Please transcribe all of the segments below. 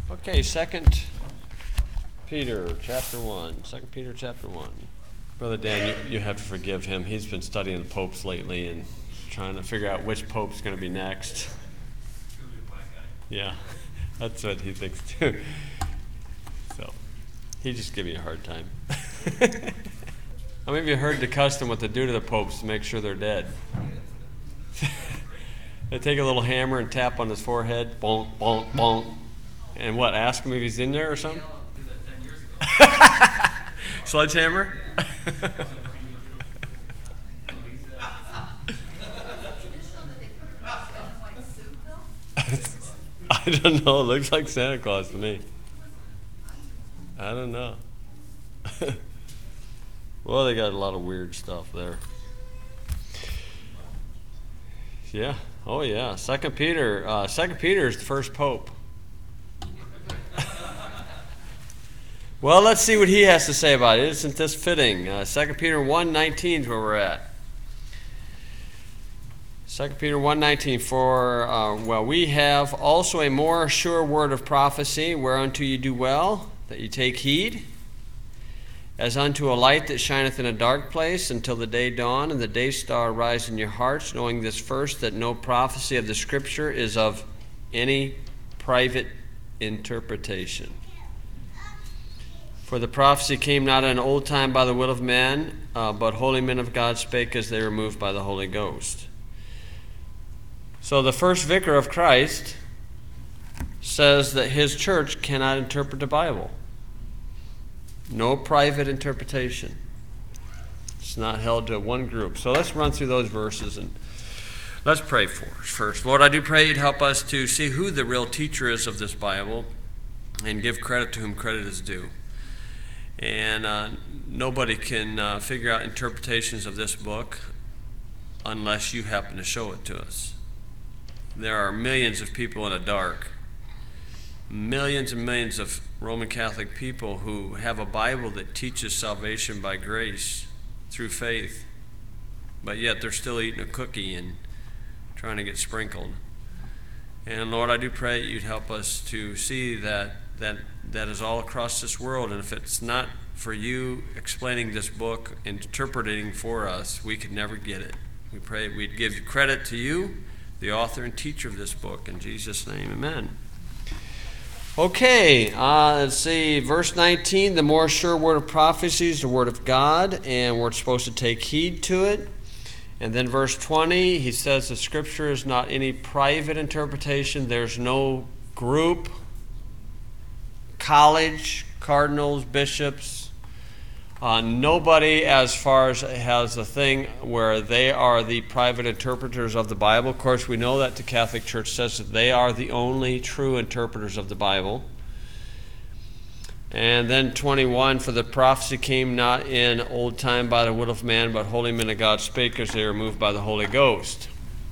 Okay, 2 Peter chapter 1. 2 Peter chapter 1. Brother Dan, you have to forgive him. He's been studying the popes lately and trying to figure out which pope's going to be next. Yeah, that's what he thinks too. So, he just gave me a hard time. How many of you heard the custom what they do to the popes to make sure they're dead? They take a little hammer and tap on his forehead, bonk, bonk, bonk, and what, ask him if he's in there or something? Sledgehammer? I don't know. It looks like Santa Claus to me. I don't know. Well, they got a lot of weird stuff there. Yeah. Oh, yeah. 2 Peter. 2 Peter is the first pope. Well, let's see what he has to say about it. Isn't this fitting? 2 Peter 1:19 is where we're at. 2 Peter 1:19, for we have also a more sure word of prophecy, whereunto you do well, that you take heed, as unto a light that shineth in a dark place, until the day dawn and the day star rise in your hearts, knowing this first, that no prophecy of the Scripture is of any private interpretation. For the prophecy came not in old time by the will of man, but holy men of God spake as they were moved by the Holy Ghost. So the first vicar of Christ says that his church cannot interpret the Bible. No private interpretation. It's not held to one group. So let's run through those verses and let's pray for us first. Lord, I do pray you'd help us to see who the real teacher is of this Bible and give credit to whom credit is due. And nobody can figure out interpretations of this book unless you happen to show it to us. There are millions of people in the dark, millions and millions of Roman Catholic people who have a Bible that teaches salvation by grace through faith, but yet they're still eating a cookie and trying to get sprinkled. And Lord, I do pray you'd help us to see that is all across this world, and if it's not for you explaining this book, interpreting for us, we could never get it. We pray we'd give credit to you, the author and teacher of this book. In Jesus' name, amen. Okay, let's see, verse 19, the more sure word of prophecy is the word of God, and we're supposed to take heed to it. And then verse 20, he says the Scripture is not any private interpretation. There's no group, college, cardinals, bishops, nobody as far as has a thing where they are the private interpreters of the Bible. Of course, we know that the Catholic Church says that they are the only true interpreters of the Bible. And then 21, for the prophecy came not in old time by the will of man, but holy men of God spake as they were moved by the Holy Ghost.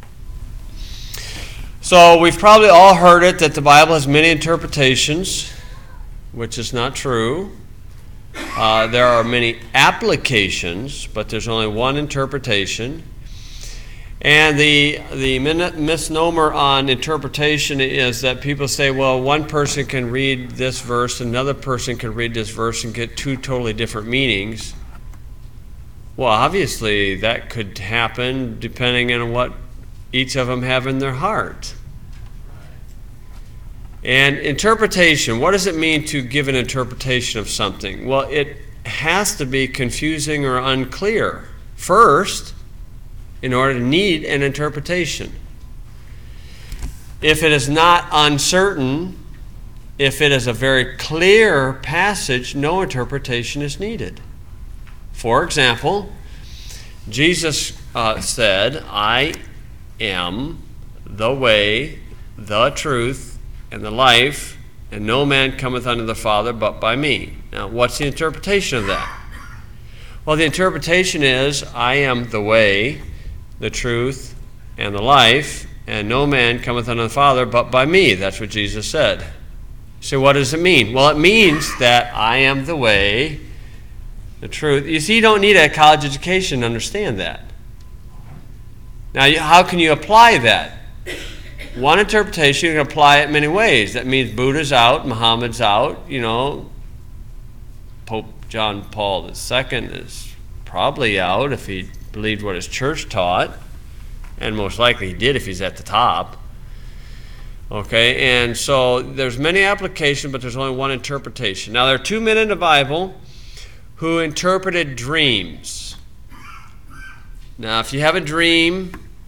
So we've probably all heard it that the Bible has many interpretations, which is not true. There are many applications, but there's only one interpretation. And the misnomer on interpretation is that people say, well, one person can read this verse, another person can read this verse and get two totally different meanings. Well, obviously that could happen depending on what each of them have in their heart. And interpretation, what does it mean to give an interpretation of something? Well, it has to be confusing or unclear first in order to need an interpretation. If it is not uncertain, if it is a very clear passage, no interpretation is needed. For example, Jesus said, I am the way, the truth, and the life, and no man cometh unto the Father but by me. Now, what's the interpretation of that? Well, the interpretation is, I am the way, the truth, and the life, and no man cometh unto the Father but by me. That's what Jesus said. So what does it mean? Well, it means that I am the way, the truth. You see, you don't need a college education to understand that. Now, how can you apply that? one interpretation, you can apply it many ways. That means Buddha's out, Muhammad's out, Pope John Paul II is probably out if he believed what his church taught, and most likely he did if he's at the top. Okay, and so there's many applications, but there's only one interpretation. Now, there are two men in the Bible who interpreted dreams. Now, if you have a dream,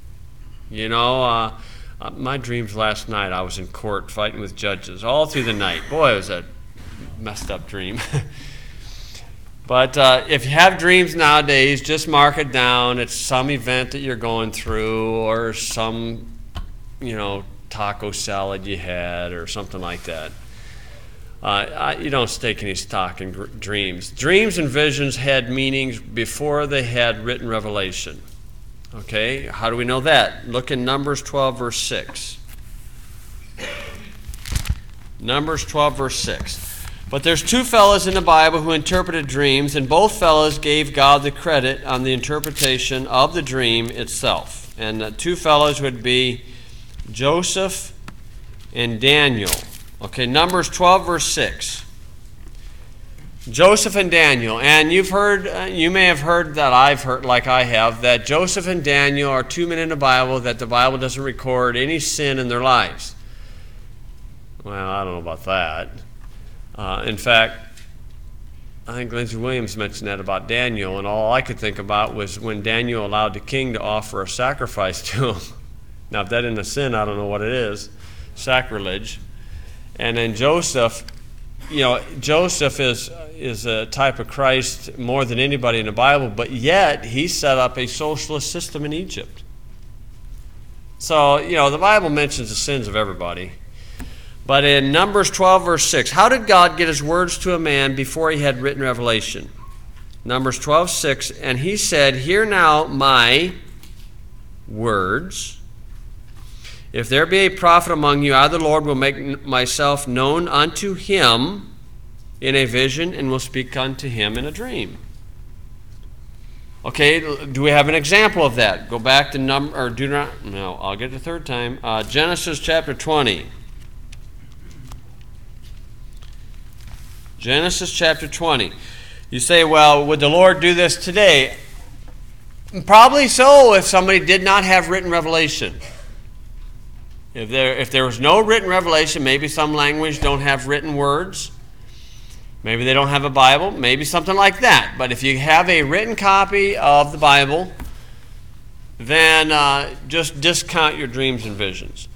my dreams last night, I was in court fighting with judges all through the night. Boy, it was a messed up dream. But if you have dreams nowadays, just mark it down. It's some event that you're going through, or some, taco salad you had, or something like that. You don't stake any stock in dreams. Dreams and visions had meanings before they had written revelation. Okay, how do we know that? Look in Numbers 12, verse 6. Numbers 12, verse 6. But there's two fellows in the Bible who interpreted dreams, and both fellows gave God the credit on the interpretation of the dream itself. And the two fellows would be Joseph and Daniel. Okay, Numbers 12, verse 6. Joseph and Daniel. And you may have heard that I've heard, like I have, that Joseph and Daniel are two men in the Bible that the Bible doesn't record any sin in their lives. Well, I don't know about that. In fact, I think Lindsey Williams mentioned that about Daniel, and all I could think about was when Daniel allowed the king to offer a sacrifice to him. Now, if that isn't a sin, I don't know what it is. Sacrilege. And then Joseph, Joseph is a type of Christ more than anybody in the Bible, but yet he set up a socialist system in Egypt. So, the Bible mentions the sins of everybody. But in Numbers 12, verse 6, how did God get his words to a man before he had written revelation? Numbers 12, 6, and he said, hear now my words. If there be a prophet among you, I, the Lord, will make myself known unto him in a vision, and will speak unto him in a dream. Okay, do we have an example of that? Go back to I'll get it the third time. Genesis chapter 20. Genesis chapter 20. You say, well, would the Lord do this today? Probably so if somebody did not have written revelation. If there was no written revelation, maybe some language don't have written words. Maybe they don't have a Bible. Maybe something like that. But if you have a written copy of the Bible, then just discount your dreams and visions.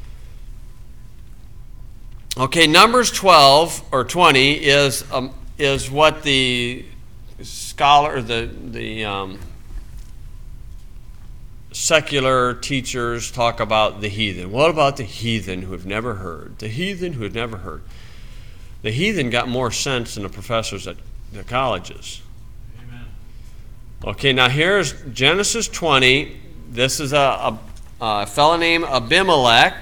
Okay, Numbers 12 or 20 is what the scholar, the secular teachers talk about the heathen. What about the heathen who have never heard? The heathen who have never heard. The heathen got more sense than the professors at the colleges. Amen. Okay, now here's Genesis 20. This is a fellow named Abimelech.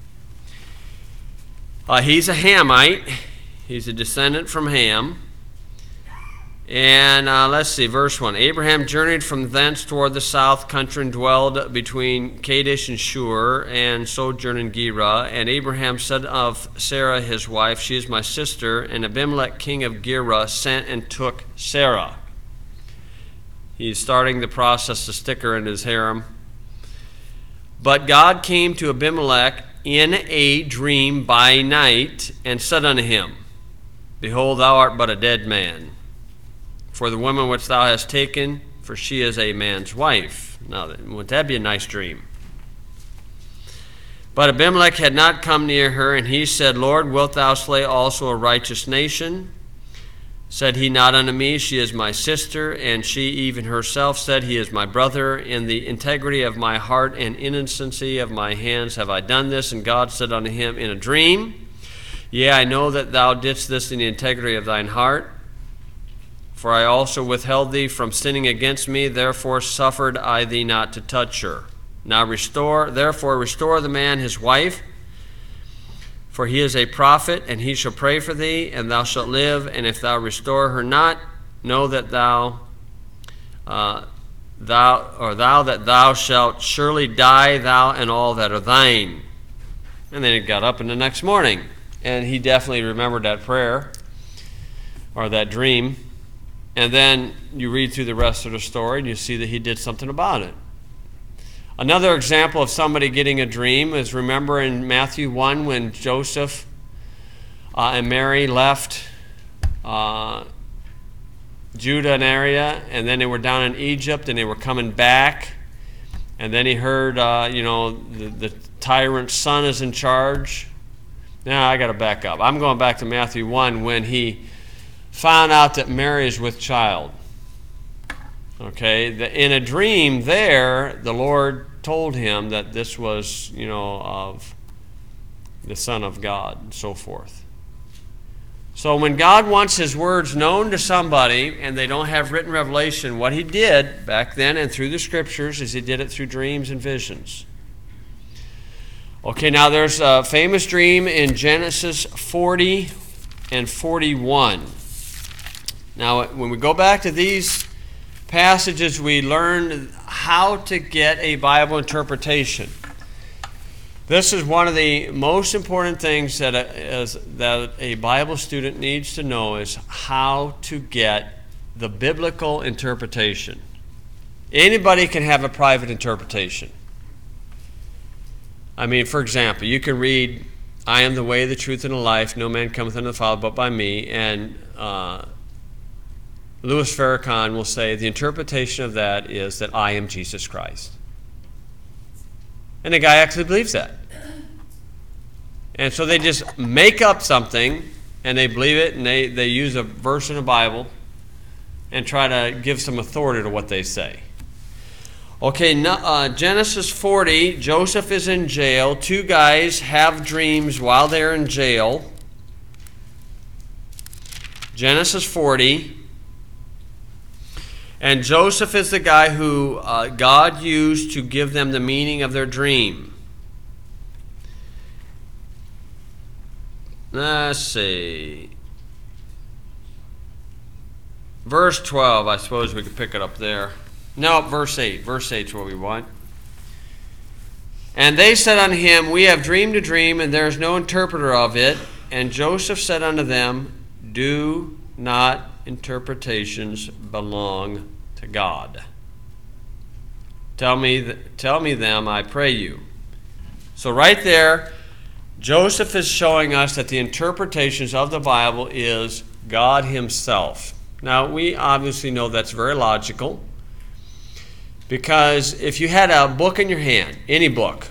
He's a Hamite. He's a descendant from Ham. And let's see, verse 1. Abraham journeyed from thence toward the south country and dwelled between Kadesh and Shur, and sojourned in Gerar. And Abraham said of Sarah his wife, she is my sister. And Abimelech king of Gerar sent and took Sarah. He's starting the process to stick her in his harem. But God came to Abimelech in a dream by night, and said unto him, behold, thou art but a dead man. For the woman which thou hast taken, for she is a man's wife. Now, wouldn't that be a nice dream? But Abimelech had not come near her, and he said, Lord, wilt thou slay also a righteous nation? Said he not unto me, she is my sister, and she even herself said, he is my brother. In the integrity of my heart and innocency of my hands have I done this. And God said unto him in a dream, yea, I know that thou didst this in the integrity of thine heart. For I also withheld thee from sinning against me, therefore suffered I thee not to touch her. Now restore the man his wife, for he is a prophet, and he shall pray for thee, and thou shalt live. And if thou restore her not, know that thou shalt surely die, thou and all that are thine. And then he got up in the next morning, and he definitely remembered that prayer or that dream. And then you read through the rest of the story, and you see that he did something about it. Another example of somebody getting a dream is, remember in Matthew 1 when Joseph and Mary left Judah and area, and then they were down in Egypt, and they were coming back, and then he heard, the tyrant's son is in charge. Now I got to back up. I'm going back to Matthew 1 when he found out that Mary is with child. Okay, in a dream there, the Lord told him that this was, of the Son of God, and so forth. So when God wants his words known to somebody and they don't have written revelation, what he did back then and through the scriptures is he did it through dreams and visions. Okay, now there's a famous dream in Genesis 40 and 41. Now, when we go back to these passages, we learn how to get a Bible interpretation. This is one of the most important things that a Bible student needs to know, is how to get the biblical interpretation. Anybody can have a private interpretation. I mean, for example, you can read, I am the way, the truth, and the life. No man cometh unto the Father but by me. And Louis Farrakhan will say the interpretation of that is that I am Jesus Christ. And the guy actually believes that. And so they just make up something, and they believe it, and they use a verse in the Bible and try to give some authority to what they say. Okay, Genesis 40, Joseph is in jail. Two guys have dreams while they're in jail. Genesis 40. And Joseph is the guy who God used to give them the meaning of their dream. Let's see. Verse 12, I suppose we could pick it up there. No, verse 8. Verse 8 is what we want. And they said unto him, we have dreamed a dream, and there is no interpreter of it. And Joseph said unto them, do not interpretations belong to God? Tell me them, I pray you. So right there, Joseph is showing us that the interpretations of the Bible is God himself. Now, we obviously know that's very logical, because if you had a book in your hand, any book,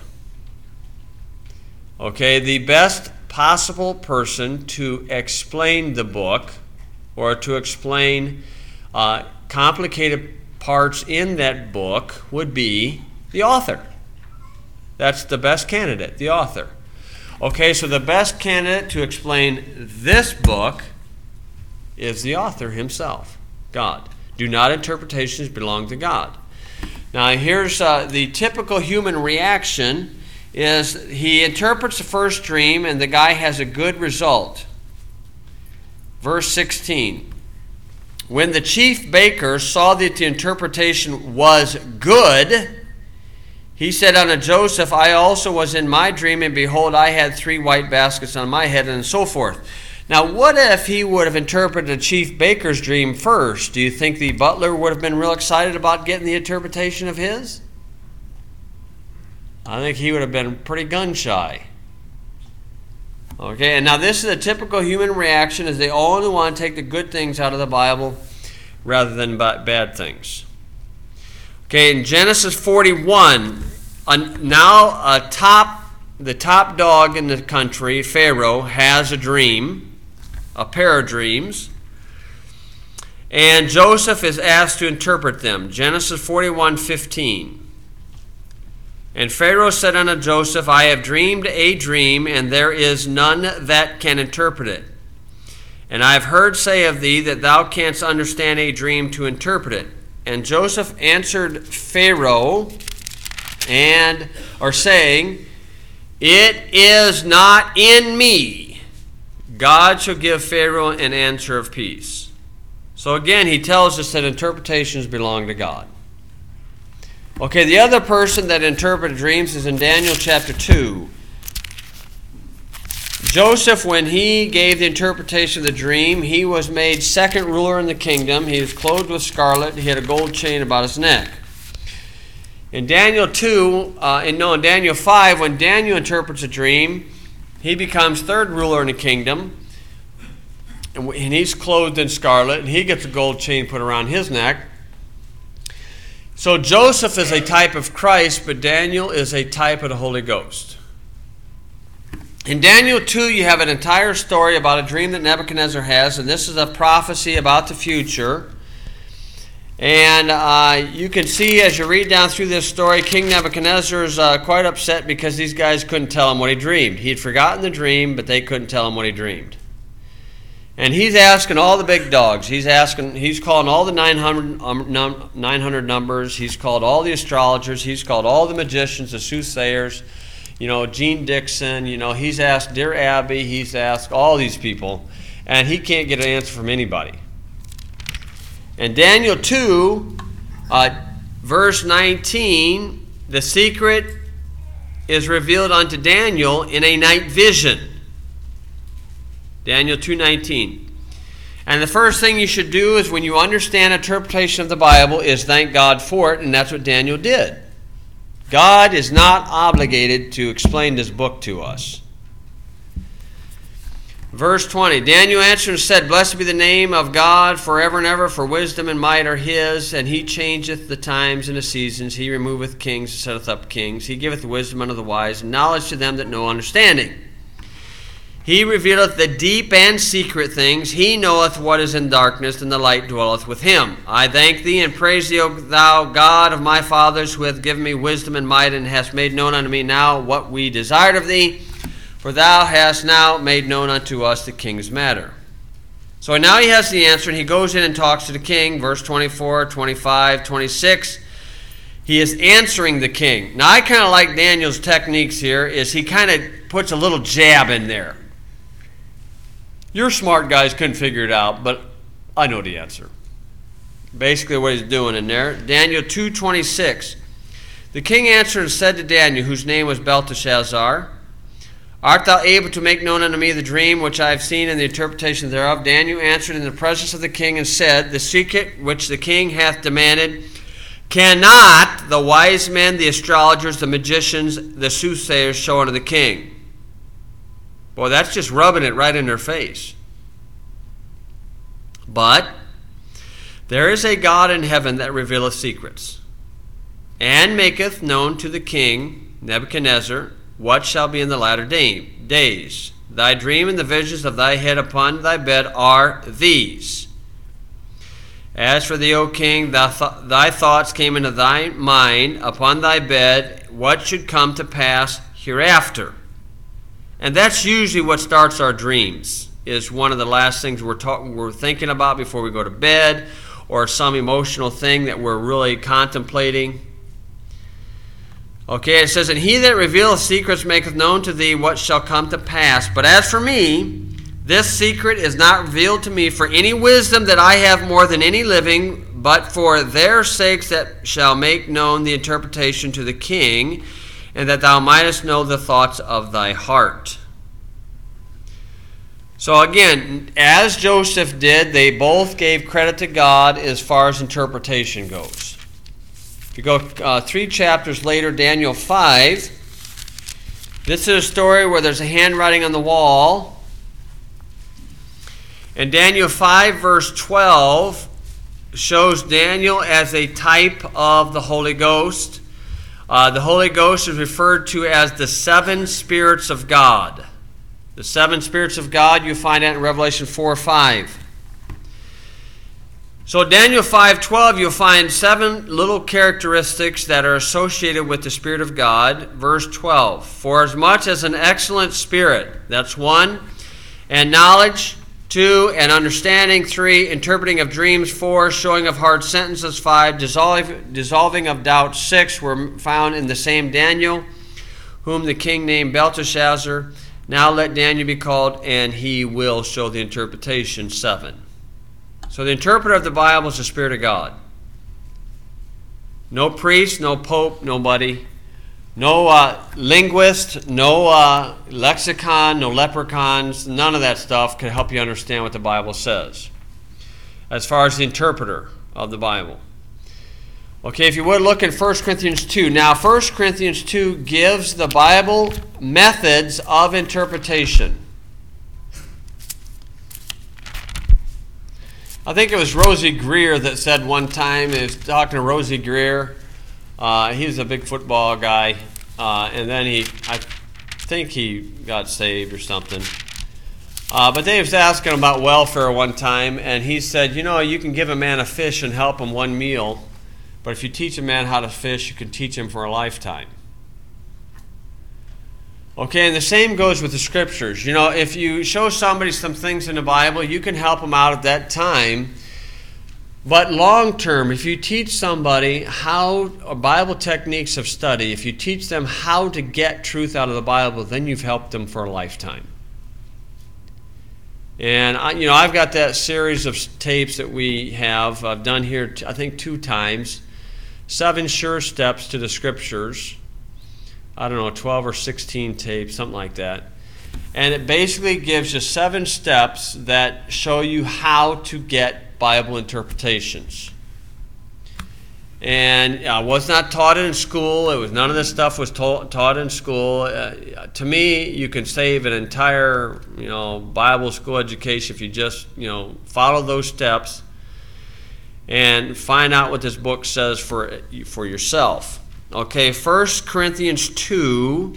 okay, the best possible person to explain the book or to explain complicated parts in that book would be the author. That's the best candidate, the author. Okay, so the best candidate to explain this book is the author himself, God. Do not interpretations belong to God? Now here's the typical human reaction is he interprets the first dream and the guy has a good result. Verse 16. When the chief baker saw that the interpretation was good, he said unto Joseph, I also was in my dream, and behold, I had 3 white baskets on my head, and so forth. Now, what if he would have interpreted the chief baker's dream first? Do you think the butler would have been real excited about getting the interpretation of his? I think he would have been pretty gun-shy. Okay, and now this is a typical human reaction, is they only want to take the good things out of the Bible rather than bad things. Okay, in Genesis 41, now the top dog in the country, Pharaoh, has a dream, a pair of dreams, and Joseph is asked to interpret them. Genesis 41:15. And Pharaoh said unto Joseph, I have dreamed a dream, and there is none that can interpret it. And I have heard say of thee that thou canst understand a dream to interpret it. And Joseph answered Pharaoh, saying, it is not in me. God shall give Pharaoh an answer of peace. So again, he tells us that interpretations belong to God. Okay, the other person that interpreted dreams is in Daniel chapter 2. Joseph, when he gave the interpretation of the dream, he was made second ruler in the kingdom. He was clothed with scarlet. He had a gold chain about his neck. In Daniel 5, when Daniel interprets a dream, he becomes third ruler in the kingdom. And he's clothed in scarlet, and he gets a gold chain put around his neck. So Joseph is a type of Christ, but Daniel is a type of the Holy Ghost. In Daniel 2, you have an entire story about a dream that Nebuchadnezzar has, and this is a prophecy about the future. And you can see as you read down through this story, King Nebuchadnezzar is quite upset because these guys couldn't tell him what he dreamed. He had forgotten the dream, but they couldn't tell him what he dreamed. And he's asking all the big dogs. He's calling all the 900 numbers. He's called all the astrologers. He's called all the magicians, the soothsayers. Gene Dixon. He's asked Dear Abby. He's asked all these people. And he can't get an answer from anybody. In Daniel 2, verse 19, the secret is revealed unto Daniel in a night vision. Daniel 2:19. And the first thing you should do is when you understand interpretation of the Bible is thank God for it, and that's what Daniel did. God is not obligated to explain this book to us. Verse 20, Daniel answered and said, Blessed be the name of God forever and ever, for wisdom and might are his, and he changeth the times and the seasons. He removeth kings and setteth up kings. He giveth wisdom unto the wise, and knowledge to them that know understanding. He revealeth the deep and secret things. He knoweth what is in darkness, and the light dwelleth with him. I thank thee and praise thee, O thou God of my fathers, who hath given me wisdom and might, and hast made known unto me now what we desired of thee. For thou hast now made known unto us the king's matter. So now he has the answer, and he goes in and talks to the king. Verse 24, 25, 26. He is answering the king. Now I kind of like Daniel's techniques here, is he kind of puts a little jab in there. Your smart guys couldn't figure it out, but I know the answer. Basically what he's doing in there. Daniel 2:26. The king answered and said to Daniel, whose name was Belteshazzar, Art thou able to make known unto me the dream which I have seen and the interpretation thereof? Daniel answered in the presence of the king and said, The secret which the king hath demanded cannot the wise men, the astrologers, the magicians, the soothsayers show unto the king. Boy, that's just rubbing it right in their face. But there is a God in heaven that revealeth secrets, and maketh known to the king Nebuchadnezzar what shall be in the latter days. Thy dream and the visions of thy head upon thy bed are these. As for thee, O king, thy thoughts came into thy mind upon thy bed, what should come to pass hereafter. And that's usually what starts our dreams, is one of the last things we're thinking about before we go to bed, or some emotional thing that we're really contemplating. Okay, it says, And he that revealeth secrets maketh known to thee what shall come to pass. But as for me, this secret is not revealed to me for any wisdom that I have more than any living, but for their sakes that shall make known the interpretation to the king, and that thou mightest know the thoughts of thy heart. So again, as Joseph did, they both gave credit to God as far as interpretation goes. If you go 3 chapters later, Daniel 5, this is a story where there's a handwriting on the wall. And Daniel 5 verse 12 shows Daniel as a type of the Holy Ghost. The Holy Ghost is referred to as the 7 spirits of God. The 7 spirits of God, you find that in Revelation 4:5. So Daniel 5:12, you'll find 7 little characteristics that are associated with the Spirit of God. Verse 12, For as much as an excellent spirit, that's 1, and knowledge, 2, and understanding, 3, interpreting of dreams, 4, showing of hard sentences, 5, dissolving of doubt, 6, were found in the same Daniel, whom the king named Belteshazzar. Now let Daniel be called, and he will show the interpretation, 7. So the interpreter of the Bible is the Spirit of God. No priest, no pope, nobody. No linguist, no lexicon, no leprechauns, none of that stuff can help you understand what the Bible says as far as the interpreter of the Bible. Okay, if you would look in 1 Corinthians 2. Now, 1 Corinthians 2 gives the Bible methods of interpretation. I think it was Rosie Greer that said one time, he was talking to Rosie Greer, he was a big football guy, and then I think he got saved or something. But they was asking him about welfare one time, and he said, you can give a man a fish and help him one meal, but if you teach a man how to fish, you can teach him for a lifetime. Okay, and the same goes with the Scriptures. If you show somebody some things in the Bible, you can help them out at that time. But long term, if you teach somebody Bible techniques of study, if you teach them how to get truth out of the Bible, then you've helped them for a lifetime. And I've got that series of tapes that we have. I've done here, I think, 2 times. 7 sure steps to the Scriptures. I don't know, 12 or 16 tapes, something like that. And it basically gives you 7 steps that show you how to get Bible interpretations. And I was not taught it in school. None of this stuff was taught in school. To me, you can save an entire, Bible school education if you just, follow those steps and find out what this book says for yourself. Okay, 1 Corinthians 2,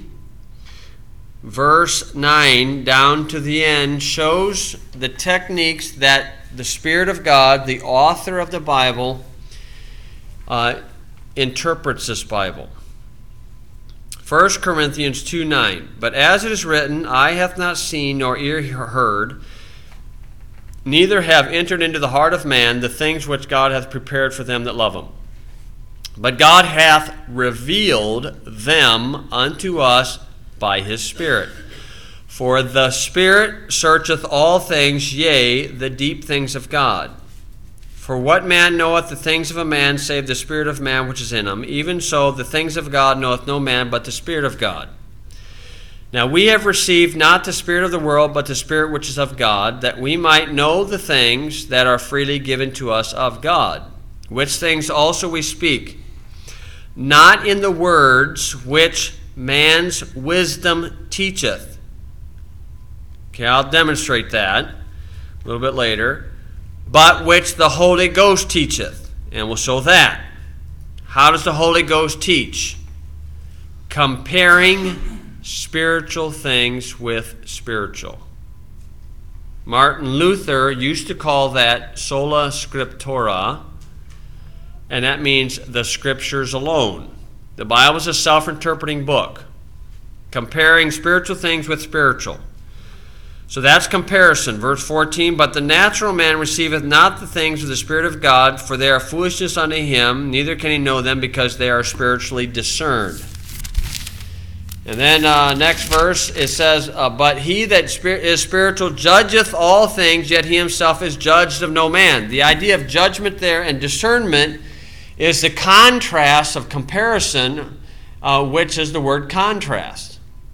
verse 9 down to the end shows the techniques that the Spirit of God, the author of the Bible, interprets this Bible. 1 Corinthians 2:9. But as it is written, eye hath not seen nor ear heard, neither have entered into the heart of man the things which God hath prepared for them that love him. But God hath revealed them unto us by his Spirit. For the Spirit searcheth all things, yea, the deep things of God. For what man knoweth the things of a man, save the spirit of man which is in him? Even so, the things of God knoweth no man but the Spirit of God. Now we have received not the spirit of the world, but the Spirit which is of God, that we might know the things that are freely given to us of God. Which things also we speak, not in the words which man's wisdom teacheth. Okay, I'll demonstrate that a little bit later. But which the Holy Ghost teacheth. And we'll show that. How does the Holy Ghost teach? Comparing spiritual things with spiritual. Martin Luther used to call that sola scriptura, and that means the Scriptures alone. The Bible is a self-interpreting book, comparing spiritual things with spiritual. So that's comparison. Verse 14, but the natural man receiveth not the things of the Spirit of God, for they are foolishness unto him, neither can he know them, because they are spiritually discerned. And then next verse, it says, but he that is spiritual judgeth all things, yet he himself is judged of no man. The idea of judgment there and discernment is the contrast of comparison, which is the word contrast.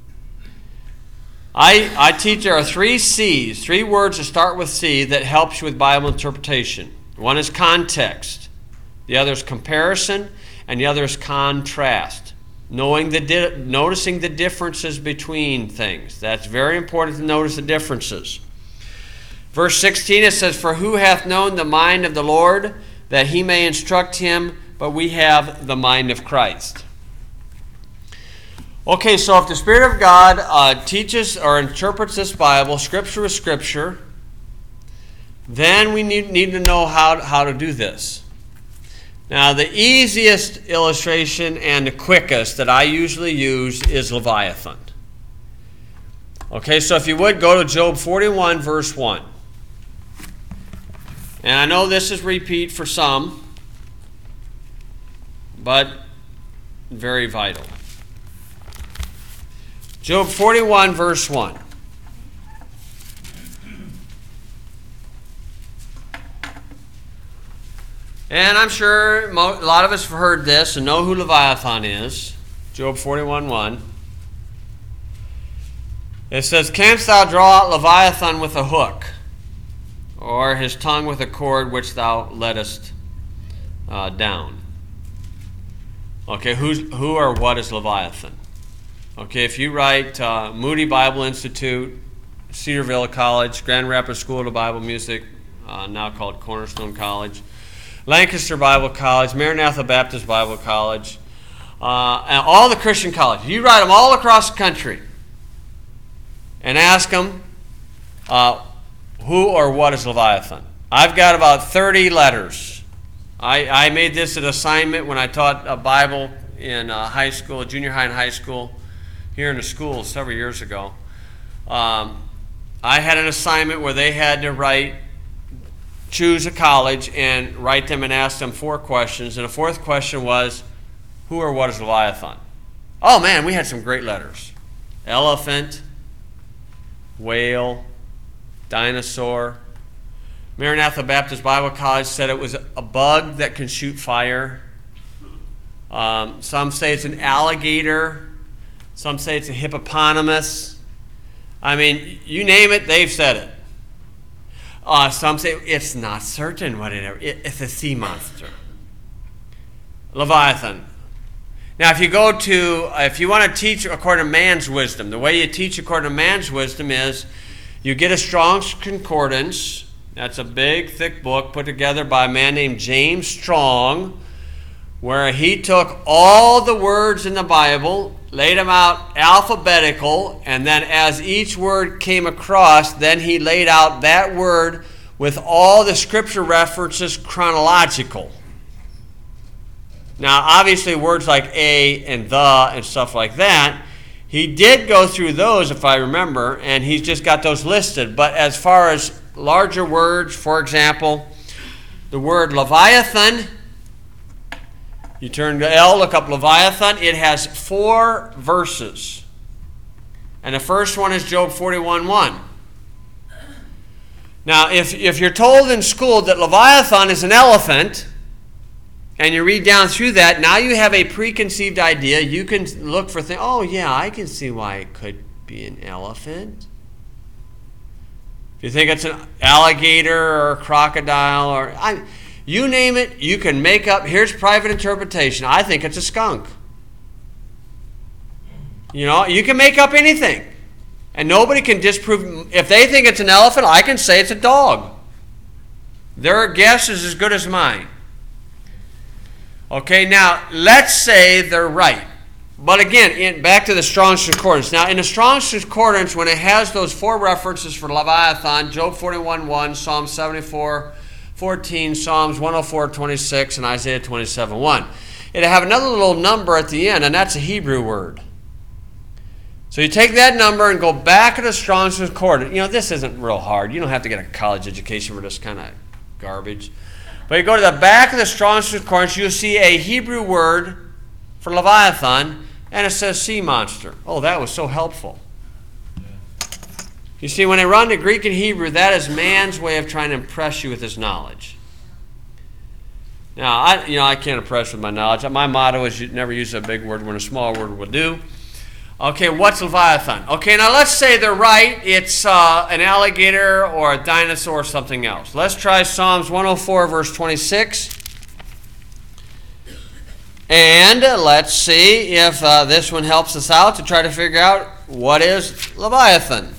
I teach there are 3 C's, 3 words that start with C that helps you with Bible interpretation. One is context, the other is comparison, and the other is contrast. Noticing the differences between things. That's very important to notice the differences. Verse 16, it says, for who hath known the mind of the Lord, that he may instruct him, but we have the mind of Christ. Okay, so if the Spirit of God teaches or interprets this Bible, Scripture with Scripture, then we need to know how to do this. Now, the easiest illustration and the quickest that I usually use is Leviathan. Okay, so if you would, go to Job 41, verse 1. And I know this is repeat for some, but very vital. Job 41, verse 1. And I'm sure a lot of us have heard this and know who Leviathan is. Job 41:1. It says, "Canst thou draw out Leviathan with a hook, or his tongue with a cord which thou lettest down?" Okay, who or what is Leviathan? Okay, if you write Moody Bible Institute, Cedarville College, Grand Rapids School of Bible Music, now called Cornerstone College, Lancaster Bible College, Maranatha Baptist Bible College, and all the Christian colleges, you write them all across the country and ask them who or what is Leviathan. I've got about 30 letters. I made this an assignment when I taught a Bible in high school, junior high and high school, here in the school several years ago. I had an assignment where they had to choose a college and write them and ask them 4 questions. And the 4th question was, who or what is Leviathan? Oh man, we had some great letters. Elephant, whale, dinosaur. Maranatha Baptist Bible College said it was a bug that can shoot fire. Some say it's an alligator. Some say it's a hippopotamus. I mean, you name it, they've said it. Some say it's not certain what it's a sea monster. Leviathan. Now, if you want to teach according to man's wisdom, the way you teach according to man's wisdom is you get a Strong's Concordance. That's a big, thick book put together by a man named James Strong, where he took all the words in the Bible, laid them out alphabetical, and then as each word came across, then he laid out that word with all the scripture references chronological. Now, obviously, words like a and the and stuff like that, he did go through those, if I remember, and he's just got those listed. But as far as larger words, for example, the word Leviathan, you turn to L, look up Leviathan. It has 4 verses. And the first one is Job 41:1. Now, if you're told in school that Leviathan is an elephant, and you read down through that, now you have a preconceived idea. You can look for things. Oh, yeah, I can see why it could be an elephant. If you think it's an alligator or a crocodile, or you name it, you can make up. Here's private interpretation. I think it's a skunk. You know, you can make up anything. And nobody can disprove. If they think it's an elephant, I can say it's a dog. Their guess is as good as mine. Okay, now, let's say they're right. But again, back to the Strong's Concordance. Now, in the Strong's Concordance, when it has those 4 references for Leviathan, Job 41:1, Psalm 74:14, Psalms 104:26, and Isaiah 27:1, it'll have another little number at the end, and that's a Hebrew word. So you take that number and go back to the Strong's Concordance. You know, this isn't real hard. You don't have to get a college education for this kind of garbage. But you go to the back of the Strong's Concordance, you'll see a Hebrew word for Leviathan, and it says sea monster. Oh, that was so helpful. You see, when they run to Greek and Hebrew, that is man's way of trying to impress you with his knowledge. Now, I can't impress with my knowledge. My motto is you never use a big word when a small word will do. Okay, what's Leviathan? Okay, now let's say they're right. It's an alligator or a dinosaur or something else. Let's try Psalms 104, verse 26. And let's see if this one helps us out to try to figure out what is Leviathan.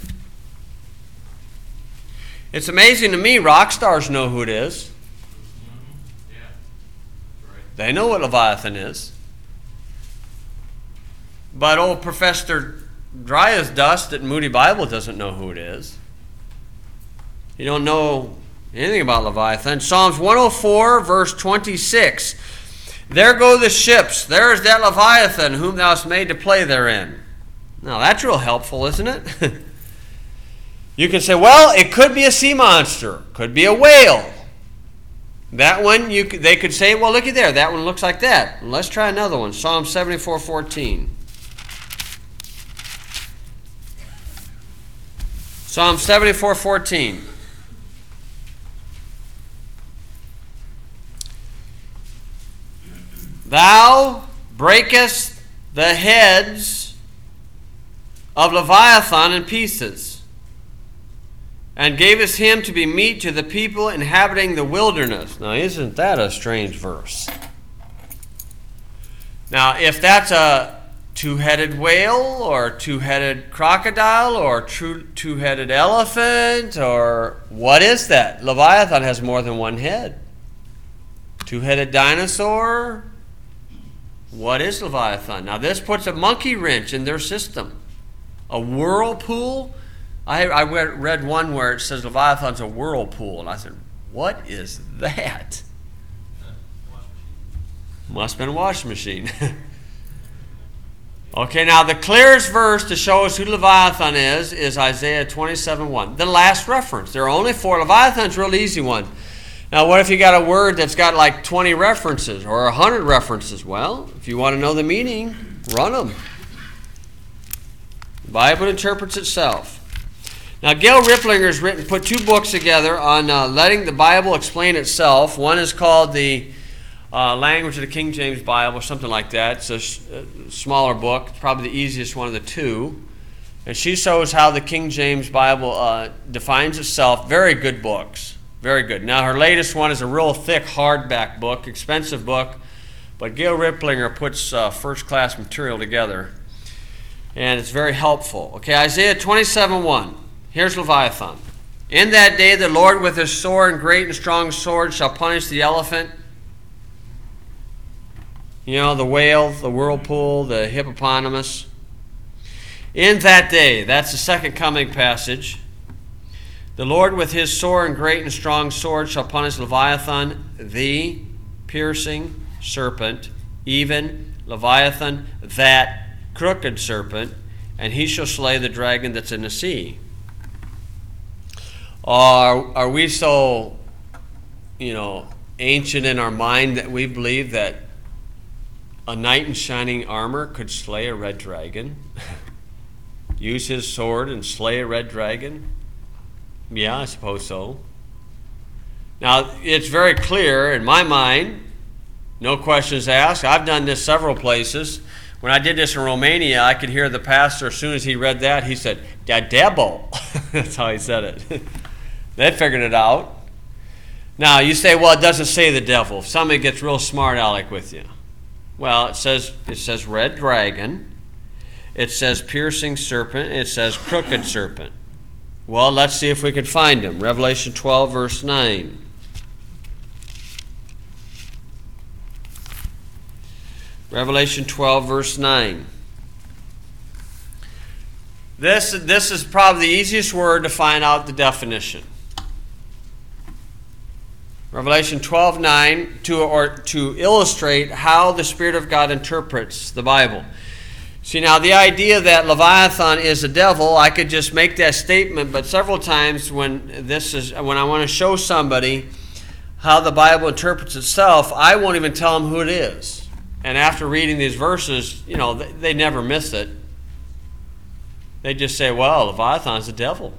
It's amazing to me, rock stars know who it is. Yeah. Right. They know what Leviathan is. But old Professor Dry as Dust at Moody Bible doesn't know who it is. You don't know anything about Leviathan. Psalms 104, verse 26. There go the ships. There is that Leviathan whom thou hast made to play therein. Now that's real helpful, isn't it? You can say, well, it could be a sea monster. Could be a whale. That one, they could say, well, looky there. That one looks like that. Let's try another one. Psalm 74:14. Psalm 74:14. Thou breakest the heads of Leviathan in pieces, and gavest him to be meat to the people inhabiting the wilderness. Now, isn't that a strange verse? Now, if that's a two-headed whale or two-headed crocodile or two-headed elephant, or what is that? Leviathan has more than one head. Two-headed dinosaur? What is Leviathan? Now, this puts a monkey wrench in their system. A whirlpool? I read one where it says Leviathan's a whirlpool, and I said, what is that? Must have been a washing machine. Okay, now the clearest verse to show us who Leviathan is Isaiah 27:1. The last reference. There are only 4. Leviathan's a real easy one. Now, what if you got a word that's got like 20 references or 100 references? Well, if you want to know the meaning, run them. The Bible interprets itself. Now, Gail Ripplinger has put 2 books together on letting the Bible explain itself. One is called the Language of the King James Bible, or something like that. It's a smaller book, probably the easiest one of the 2. And she shows how the King James Bible defines itself. Very good books. Very good. Now, her latest one is a real thick hardback book, expensive book, but Gail Ripplinger puts first-class material together, and it's very helpful. Okay, Isaiah 27:1. Here's Leviathan. In that day the Lord with his sword and great and strong sword shall punish the elephant. You know, the whale, the whirlpool, the hippopotamus. In that day, that's the second coming passage. The Lord with his sword and great and strong sword shall punish Leviathan, the piercing serpent, even Leviathan, that crooked serpent, and he shall slay the dragon that's in the sea. Are we so, ancient in our mind that we believe that a knight in shining armor could slay a red dragon? Use his sword and slay a red dragon? Yeah, I suppose so. Now, it's very clear in my mind, no questions asked. I've done this several places. When I did this in Romania, I could hear the pastor, as soon as he read that, he said, "Da devil." That's how he said it. They figured it out. Now, you say, well, it doesn't say the devil. If somebody gets real smart aleck with you. Well, it says red dragon. It says piercing serpent. It says crooked serpent. Well, let's see if we can find them. Revelation 12, verse 9. Revelation 12, verse 9. This is probably the easiest word to find out the definition. Revelation 12:9 to illustrate how the Spirit of God interprets the Bible. See, now the idea that Leviathan is a devil, I could just make that statement, but several times when I want to show somebody how the Bible interprets itself, I won't even tell them who it is. And after reading these verses, they never miss it. They just say, well, Leviathan's a devil.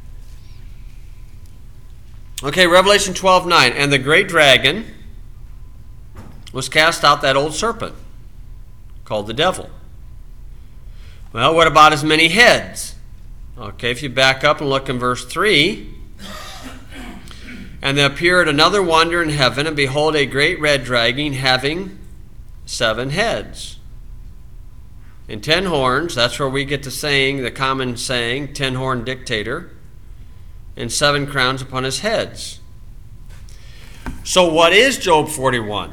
Okay, Revelation 12:9. And the great dragon was cast out, that old serpent, called the devil. Well, what about his many heads? Okay, if you back up and look in verse 3. And there appeared another wonder in heaven, and behold, a great red dragon having 7 heads and 10 horns. That's where we get the common saying, 10-horn dictator, and 7 crowns upon his heads. So what is Job 41?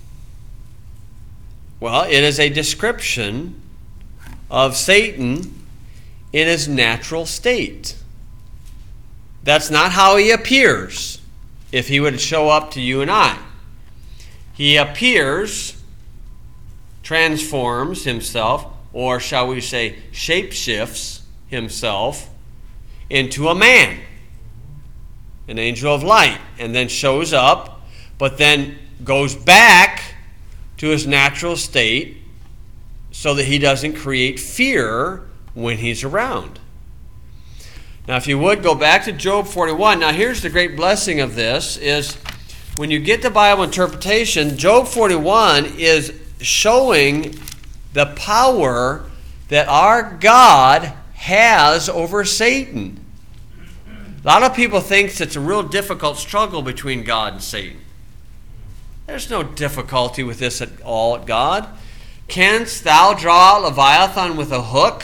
Well, it is a description of Satan in his natural state. That's not how he appears if he would show up to you and I. He appears, transforms himself, or shall we say shapeshifts himself into a man, an angel of light, and then shows up, but then goes back to his natural state so that he doesn't create fear when he's around. Now, if you would, go back to Job 41. Now, here's the great blessing of this, is when you get the Bible interpretation, Job 41 is showing the power that our God has over Satan. A lot of people think it's a real difficult struggle between God and Satan. There's no difficulty with this at all, God. Canst thou draw out Leviathan with a hook?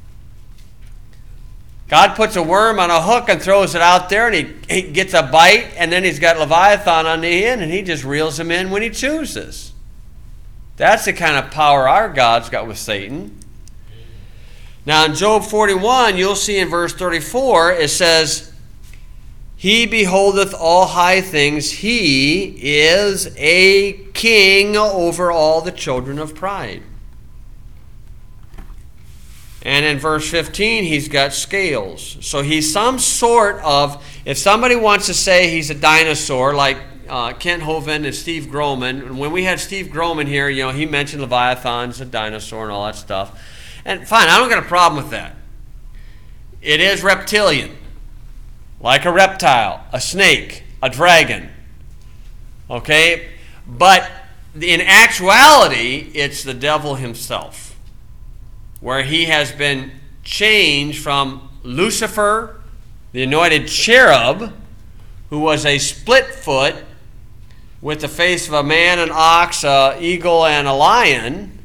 God puts a worm on a hook and throws it out there, and he gets a bite, and then he's got Leviathan on the end, and he just reels him in when he chooses. That's the kind of power our God's got with Satan. Now in Job 41, you'll see in verse 34, it says, He beholdeth all high things. He is a king over all the children of pride. And in verse 15, he's got scales. So he's some sort of, if somebody wants to say he's a dinosaur, like Kent Hovind and Steve Groman, and when we had Steve Groman here, he mentioned Leviathan's a dinosaur and all that stuff. And fine, I don't got a problem with that. It is reptilian. Like a reptile, a snake, a dragon. Okay? But in actuality, it's the devil himself, where he has been changed from Lucifer, the anointed cherub, who was a split foot with the face of a man, an ox, an eagle, and a lion,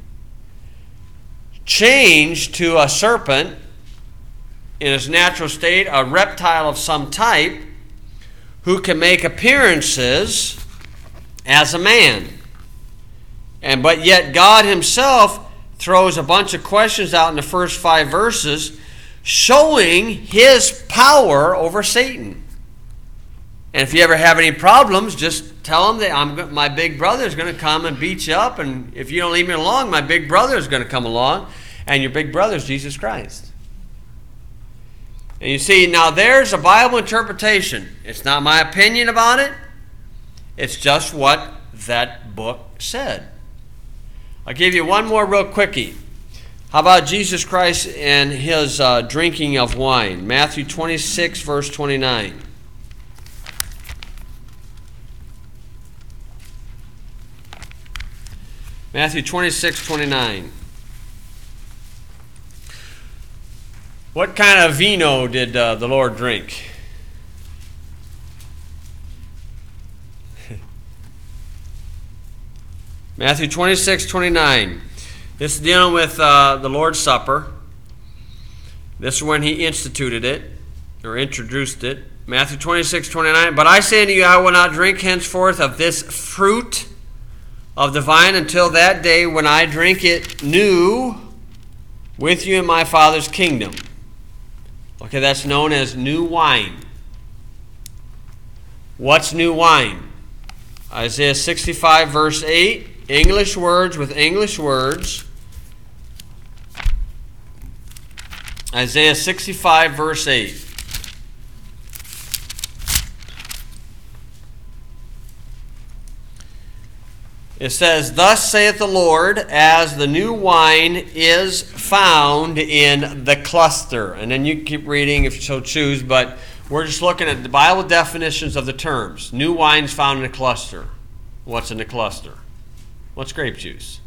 changed to a serpent in his natural state, a reptile of some type, who can make appearances as a man. But yet God himself throws a bunch of questions out in the first 5 verses showing his power over Satan. And if you ever have any problems, just tell him that my big brother is going to come and beat you up, and if you don't leave me alone, my big brother is going to come along, and your big brother is Jesus Christ. And you see, now there's a Bible interpretation. It's not my opinion about it. It's just what that book said. I'll give you one more real quickie. How about Jesus Christ and his drinking of wine? Matthew 26, verse 29. Matthew 26, 29. What kind of vino did the Lord drink? Matthew 26, 29. This is dealing with the Lord's Supper. This is when he instituted it, or introduced it. Matthew 26, 29. But I say unto you, I will not drink henceforth of this fruit of the vine until that day when I drink it new with you in my Father's kingdom. Okay, that's known as new wine. What's new wine? Isaiah 65, verse 8. English words with English words. Isaiah 65, verse 8. It says, Thus saith the Lord, as the new wine is found in the cluster. And then you keep reading if you so choose, but we're just looking at the Bible definitions of the terms. New wine is found in a cluster. What's in the cluster? What's grape juice?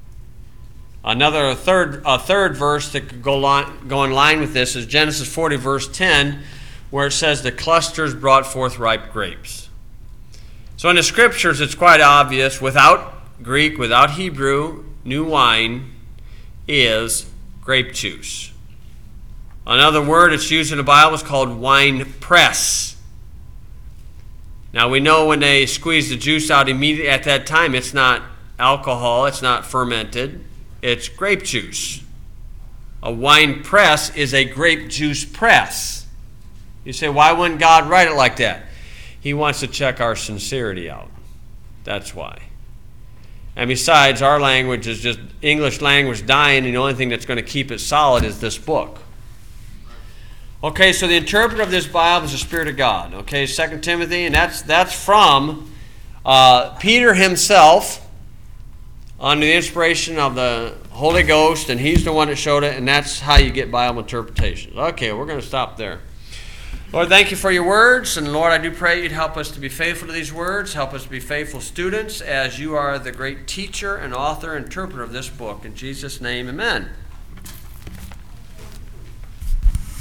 A third verse that could go in line with this is Genesis 40, verse 10, where it says the clusters brought forth ripe grapes. So in the scriptures, it's quite obvious, without Greek, without Hebrew, new wine is grape juice. Another word that's used in the Bible is called wine press. Now we know when they squeeze the juice out immediately at that time, it's not alcohol, it's not fermented, it's grape juice. A wine press is a grape juice press. You say, why wouldn't God write it like that? He wants to check our sincerity out. That's why. And besides, our language is just English language dying, and the only thing that's going to keep it solid is this book. Okay, so the interpreter of this Bible is the Spirit of God. Okay, 2 Timothy, and that's from Peter himself under the inspiration of the Holy Ghost, and he's the one that showed it, and that's how you get Bible interpretations. Okay, we're going to stop there. Lord, thank you for your words. And Lord, I do pray you'd help us to be faithful to these words. Help us to be faithful students as you are the great teacher and author, interpreter of this book. In Jesus' name, amen.